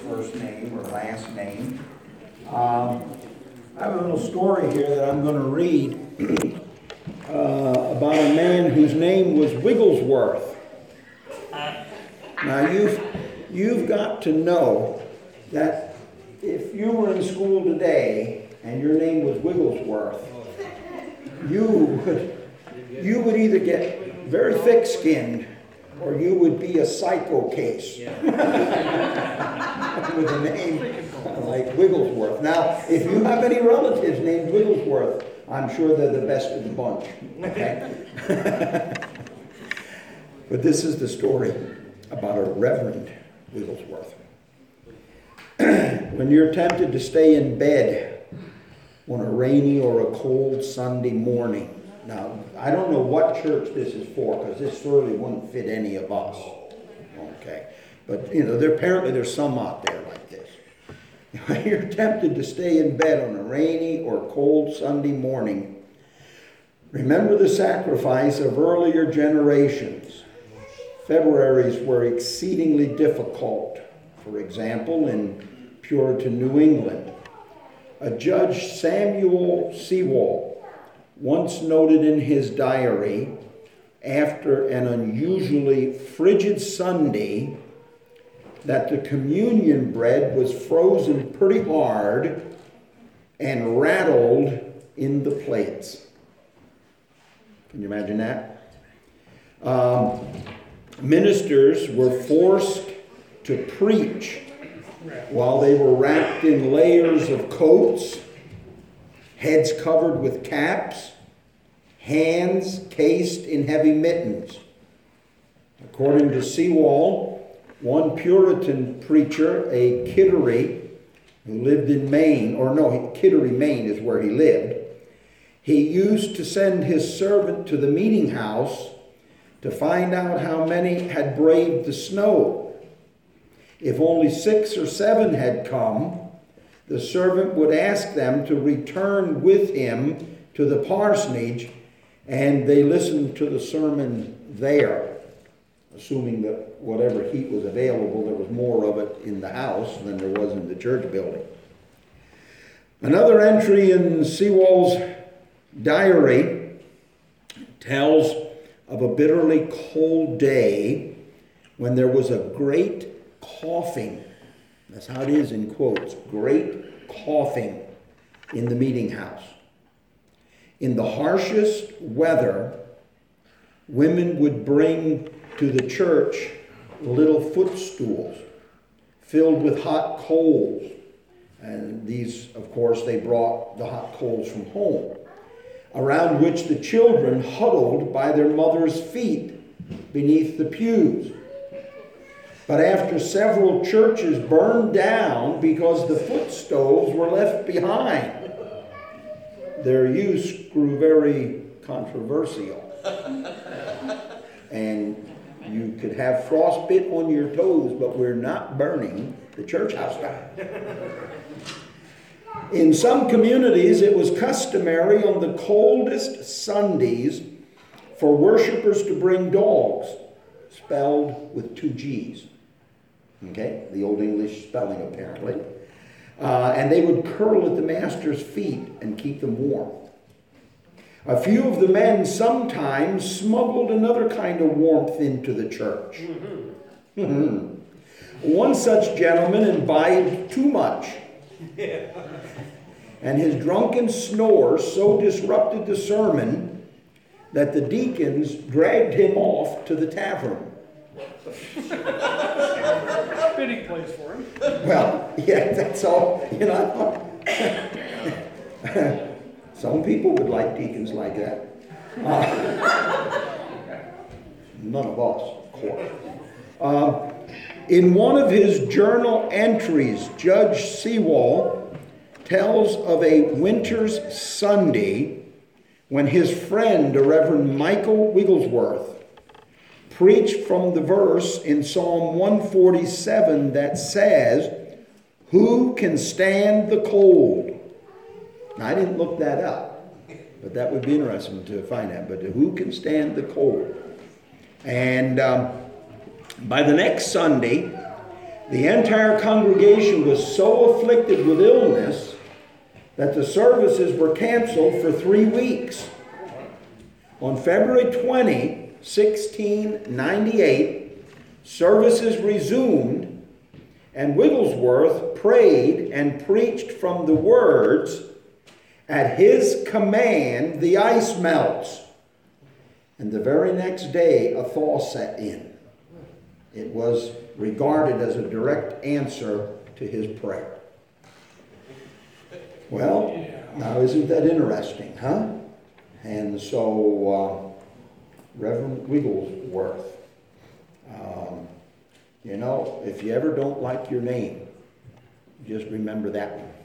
first name or last name. I have a little story here that I'm going to read about a man whose name was Wigglesworth. Now you've got to know that if you were in school today and your name was Wigglesworth, you would either get very thick-skinned or you would be a psycho case with a name like Wigglesworth. Now, if you have any relatives named Wigglesworth, I'm sure they're the best of the bunch. Okay? But this is the story about a Reverend Wigglesworth. When you're tempted to stay in bed on a rainy or a cold Sunday morning. Now, I don't know what church this is for, because this certainly wouldn't fit any of us. Okay? But, apparently there's some out there like this. When you're tempted to stay in bed on a rainy or cold Sunday morning, remember the sacrifice of earlier generations. Februaries were exceedingly difficult. For example, in Puritan New England, a Judge Samuel Sewall once noted in his diary, after an unusually frigid Sunday, that the communion bread was frozen pretty hard and rattled in the plates. Can you imagine that? Ministers were forced to preach while they were wrapped in layers of coats, heads covered with caps, hands cased in heavy mittens. According to Sewall, one Puritan preacher, a Kittery, who lived in Maine, Kittery, Maine is where he lived, he used to send his servant to the meeting house to find out how many had braved the snow. If only 6 or 7 had come, the servant would ask them to return with him to the parsonage, and they listened to the sermon there, assuming that whatever heat was available, there was more of it in the house than there was in the church building. Another entry in Sewall's diary tells of a bitterly cold day when there was a great coughing. That's how it is in quotes. Great coughing in the meeting house. In the harshest weather, women would bring to the church little footstools filled with hot coals. And these, of course, they brought the hot coals from home, around which the children huddled by their mother's feet beneath the pews. But after several churches burned down because the foot stoves were left behind, their use grew very controversial. And you could have frostbite on your toes, but we're not burning the church house down. In some communities, it was customary on the coldest Sundays for worshipers to bring dogs, spelled with 2 G's. Okay, the Old English spelling apparently. And they would curl at the master's feet and keep them warm. A few of the men sometimes smuggled another kind of warmth into the church. One such gentleman imbibed too much. And his drunken snores so disrupted the sermon that the deacons dragged him off to the tavern. Fitting place for him. Well, yeah, that's all, Some people would like deacons like that. None of us, of course. In one of his journal entries, Judge Sewall tells of a winter's Sunday when his friend, the Reverend Michael Wigglesworth, preached from the verse in Psalm 147 that says, "Who can stand the cold?" Now, I didn't look that up, but that would be interesting to find out. But who can stand the cold? And by the next Sunday, The entire congregation was so afflicted with illness that the services were canceled for 3 weeks. On February 20, 1698, services resumed, and Wigglesworth prayed and preached from the words, "At his command the ice melts." And the very next day a thaw set in. It was regarded as a direct answer to his prayer. Well, now isn't that interesting, huh? And so Reverend Wigglesworth, if you ever don't like your name, just remember that one.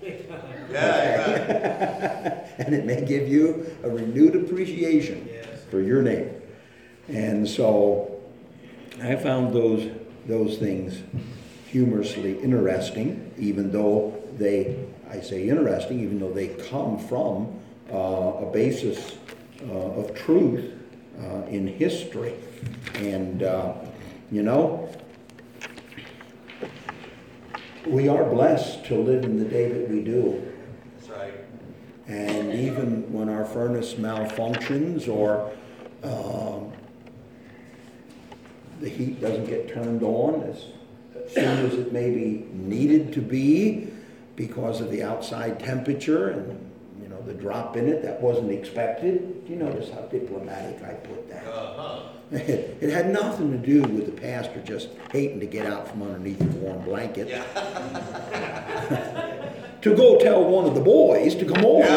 Yeah. And it may give you a renewed appreciation for your name. And so I found those things humorously interesting, even though I say interesting, even though they come from a basis of truth in history. And, we are blessed to live in the day that we do. That's right. And even when our furnace malfunctions or the heat doesn't get turned on as soon as it may be needed to be because of the outside temperature and the drop in it that wasn't expected. Do you notice how diplomatic I put that? It had nothing to do with the pastor just hating to get out from underneath the warm blanket. Yeah. To go tell one of the boys to come over.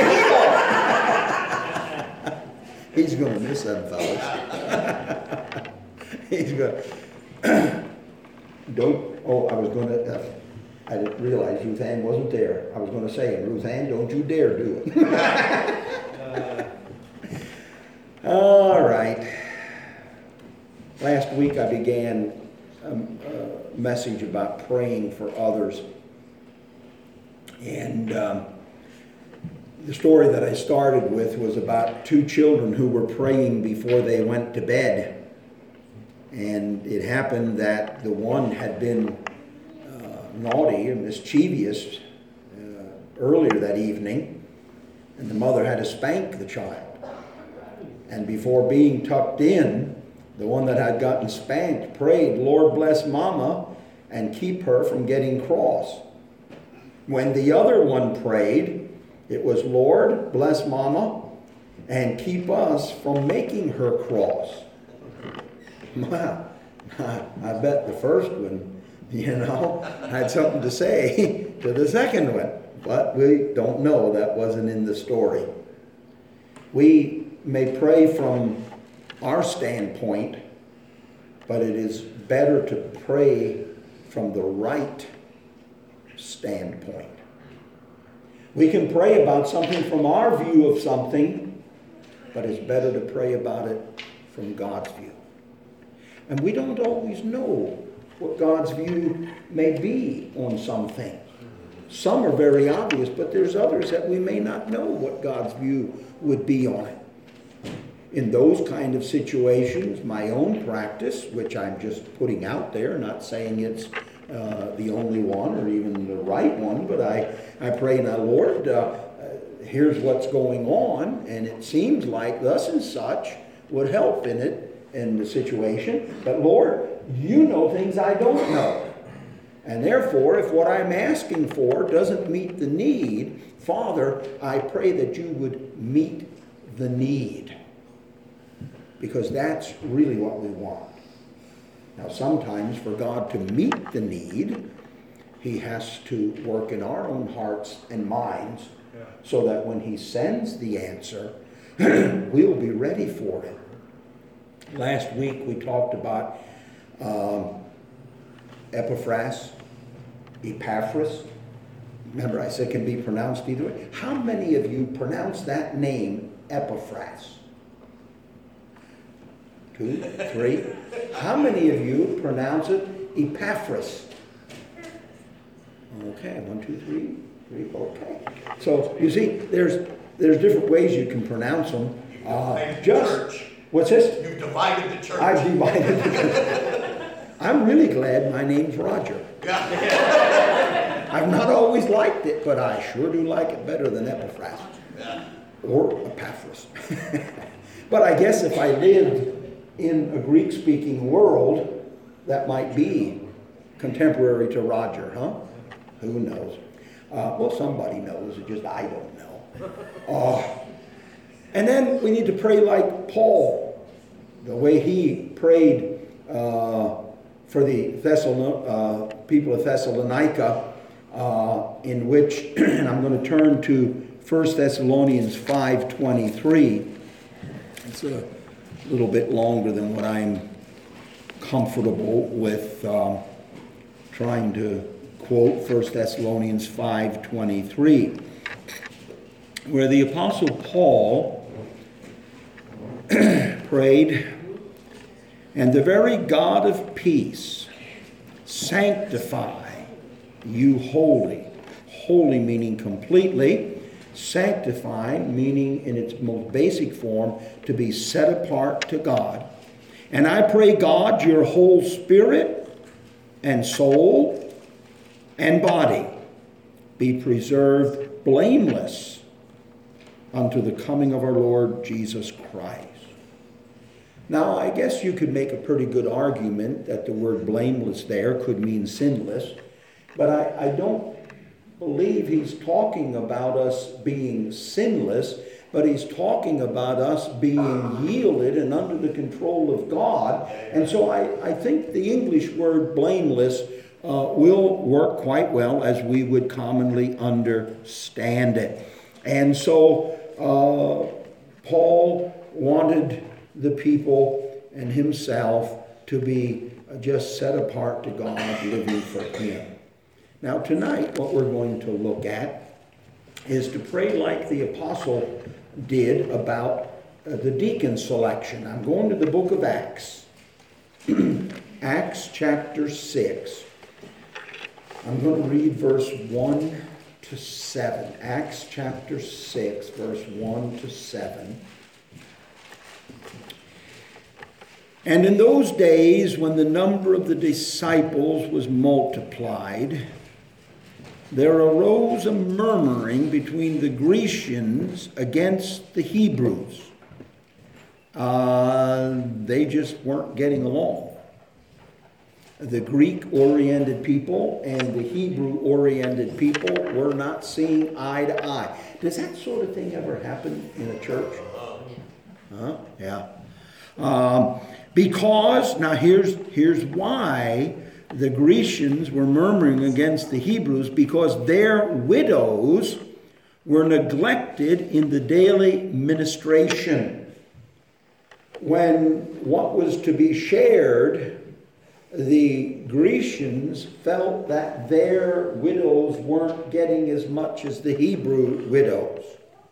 He's going to miss them fellas. He's going to... I didn't realize Ruth Ann wasn't there. I was going to say, Ruth Ann, don't you dare do it. All right. Last week I began a message about praying for others. And the story that I started with was about 2 children who were praying before they went to bed. And it happened that the one had been naughty and mischievous earlier that evening, and the mother had to spank the child. And before being tucked in, the one that had gotten spanked prayed, "Lord, bless Mama and keep her from getting cross." When the other one prayed, it was, "Lord, bless Mama and keep us from making her cross." Wow, I bet the first one, had something to say to the second one. But we don't know. That wasn't in the story. We may pray from our standpoint, but it is better to pray from the right standpoint. We can pray about something from our view of something, but it's better to pray about it from God's view. And we don't always know what God's view may be on some things. Some are very obvious, but there's others that we may not know what God's view would be on it. In those kind of situations, my own practice, which I'm just putting out there, not saying it's the only one or even the right one, but I pray, "Now, Lord, here's what's going on, and it seems like thus and such would help in the situation, but Lord, you know things I don't know. And therefore, if what I'm asking for doesn't meet the need, Father, I pray that you would meet the need." Because that's really what we want. Now, sometimes for God to meet the need, he has to work in our own hearts and minds so that when he sends the answer, we'll be ready for it. Last week we talked about Epaphras. Remember, I said it can be pronounced either way. How many of you pronounce that name Epaphras? 2, 3. How many of you pronounce it Epaphras? Okay, 1, 2, 3. Okay. So you see, there's different ways you can pronounce them. Church. What's this? You've divided the church. I've divided the church. I'm really glad my name's Roger. I've not always liked it, but I sure do like it better than Epaphras. Or Epaphras. But I guess if I lived in a Greek-speaking world, that might be contemporary to Roger, huh? Who knows? Well, somebody knows, it's just I don't know. And then we need to pray like Paul, the way he prayed for the people of Thessalonica, in which, and I'm going to turn to 1 Thessalonians 5:23. It's a little bit longer than what I'm comfortable with trying to quote 1 Thessalonians 5:23, where the Apostle Paul prayed, "And the very God of peace sanctify you wholly." Wholly meaning completely. Sanctify meaning in its most basic form to be set apart to God. "And I pray God your whole spirit and soul and body be preserved blameless unto the coming of our Lord Jesus Christ." Now, I guess you could make a pretty good argument that the word blameless there could mean sinless, but I don't believe he's talking about us being sinless, but he's talking about us being yielded and under the control of God. And so I think the English word blameless will work quite well as we would commonly understand it. And so Paul wanted the people and himself to be just set apart to God, living for him. Now tonight, what we're going to look at is to pray like the apostle did about the deacon selection. I'm going to the book of Acts. Acts chapter 6. I'm going to read verse 1 to 7. Acts chapter 6, verse 1 to 7. "And in those days, when the number of the disciples was multiplied, there arose a murmuring between the Grecians against the Hebrews." They just weren't getting along. The Greek-oriented people and the Hebrew-oriented people were not seeing eye to eye. Does that sort of thing ever happen in a church? Huh? Yeah. Because, now here's why the Grecians were murmuring against the Hebrews, because their widows were neglected in the daily ministration. When what was to be shared, the Grecians felt that their widows weren't getting as much as the Hebrew widows.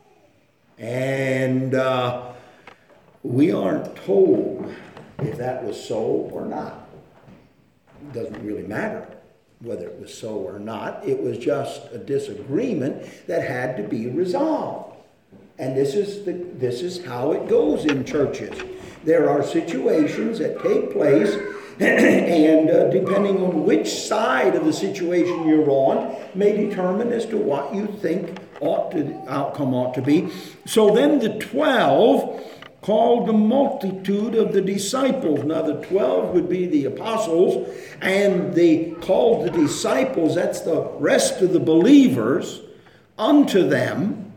And we aren't told if that was so or not. It doesn't really matter whether it was so or not. It was just a disagreement that had to be resolved. And this is how it goes in churches. There are situations that take place, and depending on which side of the situation you're on may determine as to what you think outcome ought to be. So then the 12 called the multitude of the disciples. Now the 12 would be the apostles, and they called the disciples, that's the rest of the believers, unto them,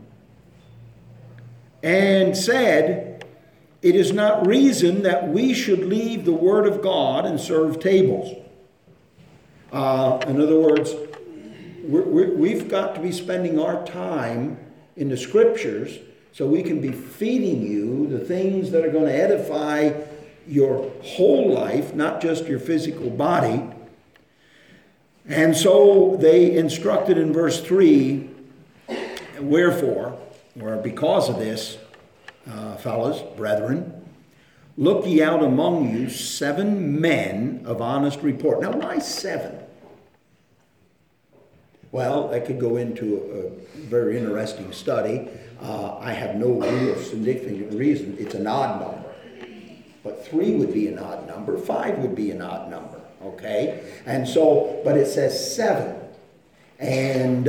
and said, "It is not reason that we should leave the word of God and serve tables." In other words, we've got to be spending our time in the scriptures so we can be feeding you the things that are going to edify your whole life, not just your physical body. And so they instructed in verse 3, "Wherefore," or because of this, fellas, brethren, "look ye out among you 7 men of honest report." Now, why 7? Well, that could go into a very interesting study. I have no real significant reason. It's an odd number. But 3 would be an odd number. 5 would be an odd number. Okay? And so, but it says 7. And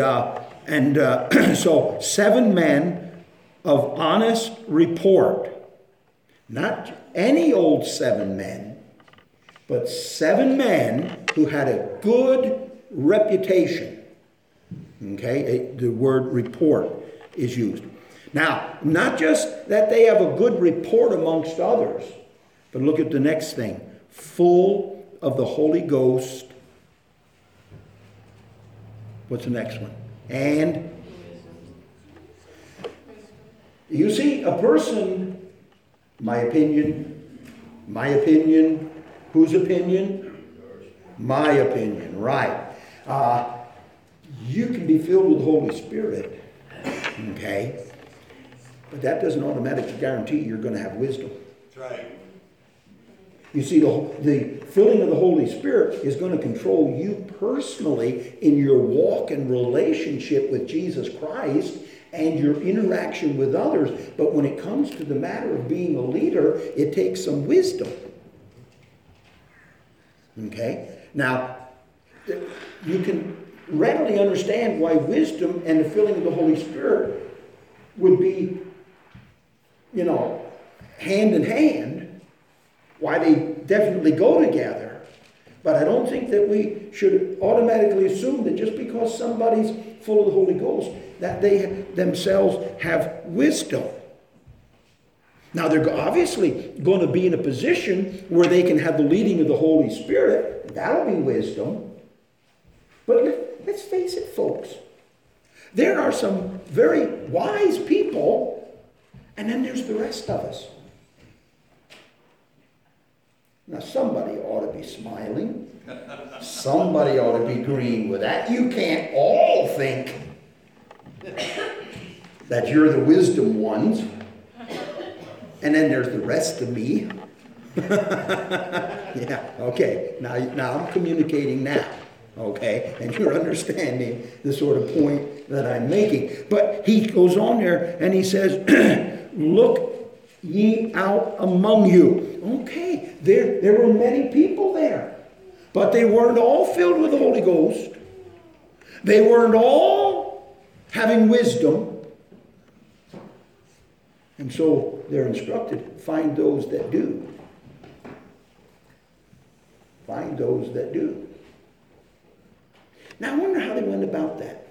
so 7 men of honest report. Not any old 7 men, but 7 men who had a good reputation. Okay? The word report is used. Now, not just that they have a good report amongst others, but look at the next thing. Full of the Holy Ghost. What's the next one? And you see, a person, my opinion, whose opinion? My opinion, right. You can be filled with the Holy Spirit, okay? But that doesn't automatically guarantee you're going to have wisdom. That's right. You see, the filling of the Holy Spirit is going to control you personally in your walk and relationship with Jesus Christ and your interaction with others. But when it comes to the matter of being a leader, it takes some wisdom. Okay? Now, you can readily understand why wisdom and the filling of the Holy Spirit would be, hand in hand, why they definitely go together. But I don't think that we should automatically assume that just because somebody's full of the Holy Ghost, that they themselves have wisdom. Now, they're obviously going to be in a position where they can have the leading of the Holy Spirit. That'll be wisdom. But let's face it, folks. There are some very wise people, and then there's the rest of us. Now, somebody ought to be smiling. Somebody ought to be agreeing with that. You can't all think that you're the wisdom ones. And then there's the rest of me. Yeah, okay. Now I'm communicating now. Okay? And you're understanding the sort of point that I'm making. But he goes on there and he says, look ye out among you. Okay, there were many people there. But they weren't all filled with the Holy Ghost. They weren't all having wisdom. And so they're instructed, find those that do. Find those that do. Now I wonder how they went about that.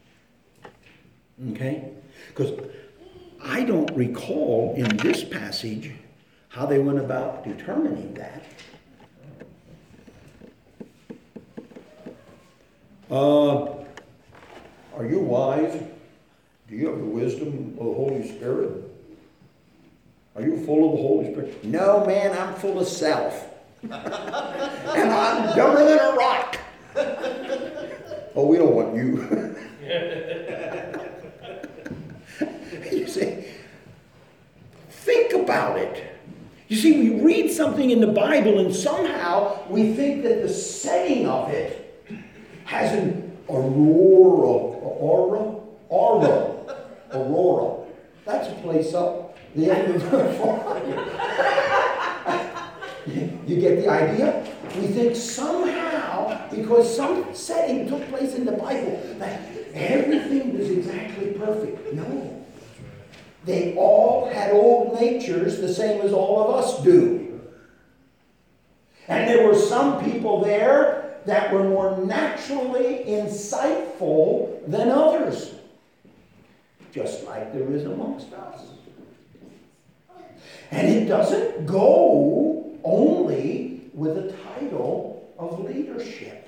Okay? Because I don't recall in this passage how they went about determining that. Are you wise? Do you have the wisdom of the Holy Spirit? Are you full of the Holy Spirit? No, man, I'm full of self. And I'm dumber than a rock. Oh, we don't want you. You see, think about it. You see, we read something in the Bible and somehow we think that the setting of it has an aurora. That's a place up the end of the farm. You get the idea? We think somehow, because some setting took place in the Bible, that everything was exactly perfect. No. They all had old natures the same as all of us do. And there were some people there that were more naturally insightful than others. Just like there is amongst us. And it doesn't go only with a title of leadership.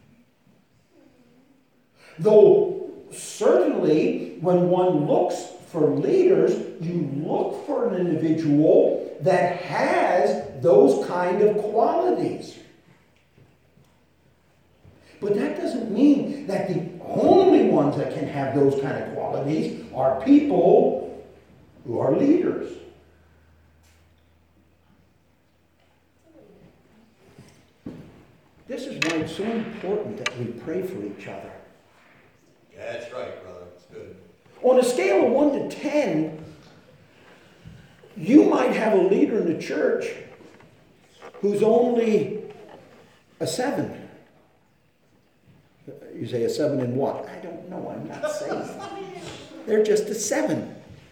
Though certainly when one looks for leaders, you look for an individual that has those kind of qualities. But that doesn't mean that the only ones that can have those kind of qualities are people who are leaders. This is why it's so important that we pray for each other. Yeah, that's right, brother. It's good. On a scale of 1 to 10, you might have a leader in the church who's only a 7. You say a 7 in what? I don't know. I'm not saying. They're just a 7.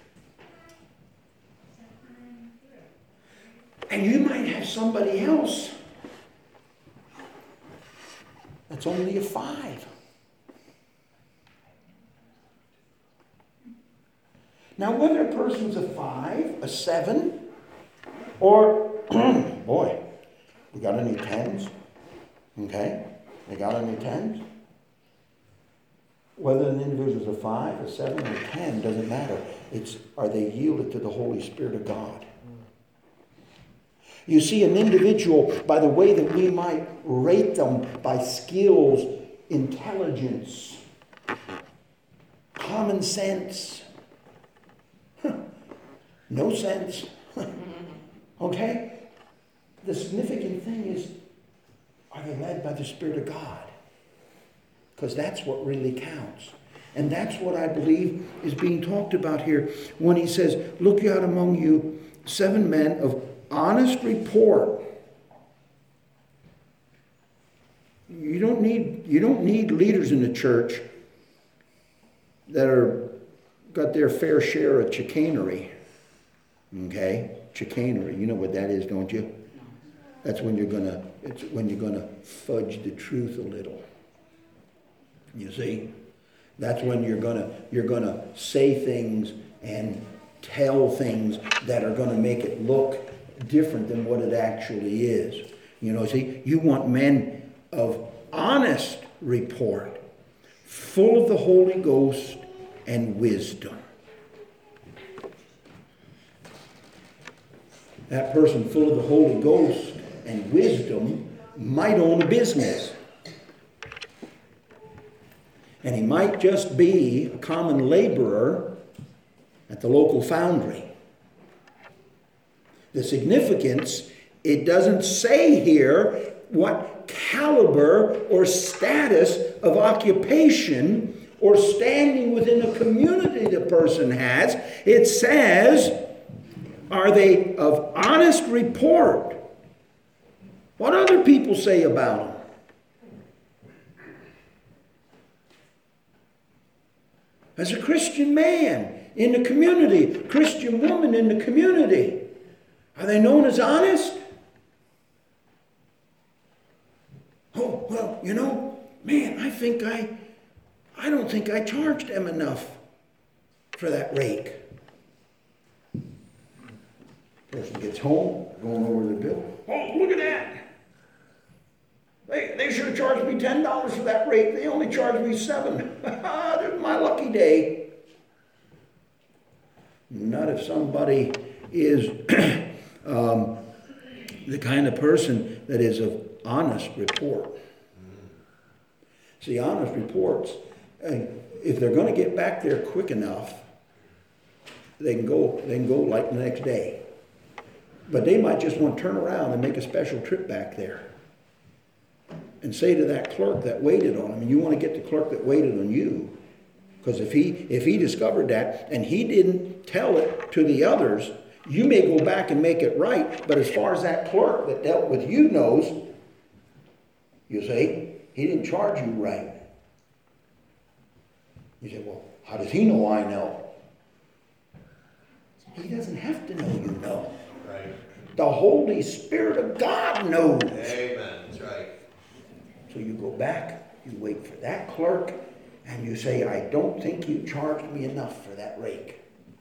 And you might have somebody else that's only a 5. Now, whether a person's a 5, a 7, or, boy, we got any 10s? Okay? They got any 10s? Whether an individual's a 5, a 7, or a 10 doesn't matter. It's, are they yielded to the Holy Spirit of God? You see, an individual, by the way that we might rate them by skills, intelligence, common sense, no sense. Okay? The significant thing is, are they led by the Spirit of God? Because that's what really counts. And that's what I believe is being talked about here when he says, look out among you 7 men of honest report. You don't need leaders in the church that are got their fair share of chicanery. Okay? Chicanery. You know what that is, don't you? That's when you're gonna fudge the truth a little. You see? That's when you're gonna say things and tell things that are gonna make it look different than what it actually is. You know, see, you want men of honest report, full of the Holy Ghost and wisdom. That person full of the Holy Ghost and wisdom might own a business. And he might just be a common laborer at the local foundry. The significance, it doesn't say here what caliber or status of occupation or standing within the community the person has. It says, are they of honest report? What other people say about them? As a Christian man in the community, Christian woman in the community, are they known as honest? Oh, well, you know, man, I don't think I charged them enough for that rake. Person gets home, going over the bill. Oh, look at that. They should have charged me $10 for that rake. They only charged me $7. That's my lucky day. Not if somebody is the kind of person that is of honest report. See, honest reports, if they're going to get back there quick enough, they can go like the next day. But they might just want to turn around and make a special trip back there and say to that clerk that waited on him, and you want to get the clerk that waited on you. Because if he discovered that and he didn't tell it to the others, you may go back and make it right. But as far as that clerk that dealt with you knows, you see, he didn't charge you right. You say, well, how does he know I know? He doesn't have to know you know. Right. The Holy Spirit of God knows. Amen. That's right. So you go back, you wait for that clerk, and you say, I don't think you charged me enough for that rake.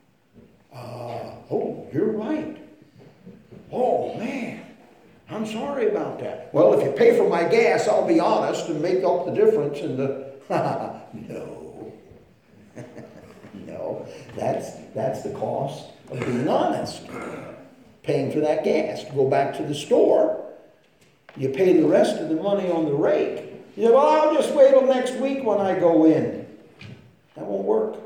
Oh, you're right. Oh, man, I'm sorry about that. Well, if you pay for my gas, I'll be honest and make up the difference in the... No. No, that's the cost of being honest. Paying for that gas to go back to the store. You pay the rest of the money on the rake. You say, well, I'll just wait till next week when I go in. That won't work.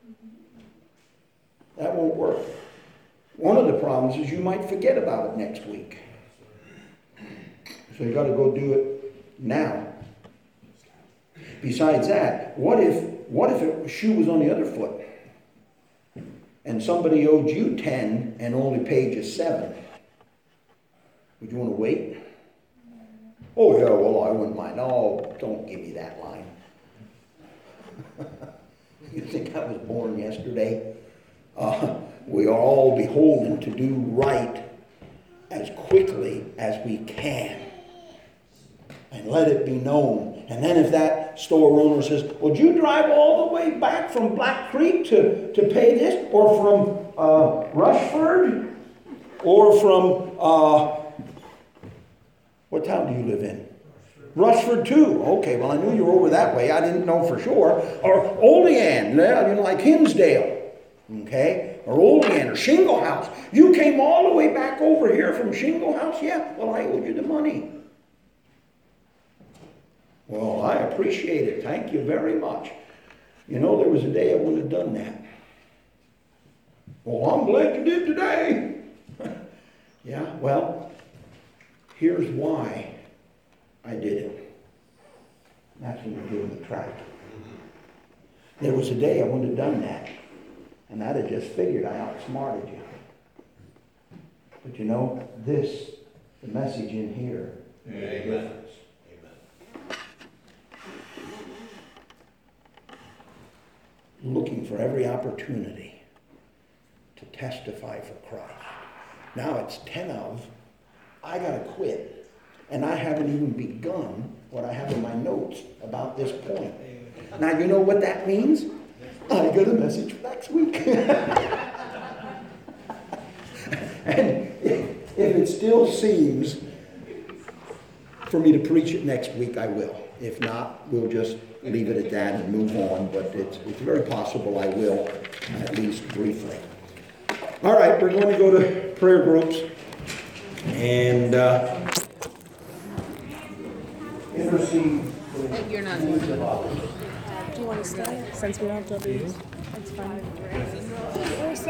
That won't work. One of the problems is you might forget about it next week. So you got to go do it now. Besides that, what if a shoe was on the other foot and somebody owed you 10 and only paid you 7? Would you want to wait? Oh, yeah, well, I wouldn't mind. Oh, don't give me that line. You think I was born yesterday? We are all beholden to do right as quickly as we can. And let it be known. And then if that store owner says, well, did you drive all the way back from Black Creek to pay this? Or from Rushford? Or from, what town do you live in? Rushford too. Okay, well, I knew you were over that way. I didn't know for sure. Or Olean, like Hinsdale. Okay? Or Olean or Shingle House. You came all the way back over here from Shingle House? Yeah, well, I owed you the money. Well, I appreciate it. Thank you very much. You know, there was a day I wouldn't have done that. Well, I'm glad you did today. Yeah, well, here's why I did it. That's when you're doing the tractor. There was a day I wouldn't have done that. And I'd have just figured I outsmarted you. But you know, the message in here, made a difference. Looking for every opportunity to testify for Christ. Now it's 10 of, I gotta quit. And I haven't even begun what I have in my notes about this point. Now you know what that means? I got a message for next week. And if it still seems for me to preach it next week, I will. If not, we'll just leave it at that and move on. But it's very possible I will, at least briefly. All right, we're going to go to prayer groups and intercede. You're not. Do you want to stay? Since we don't have to be. That's fine.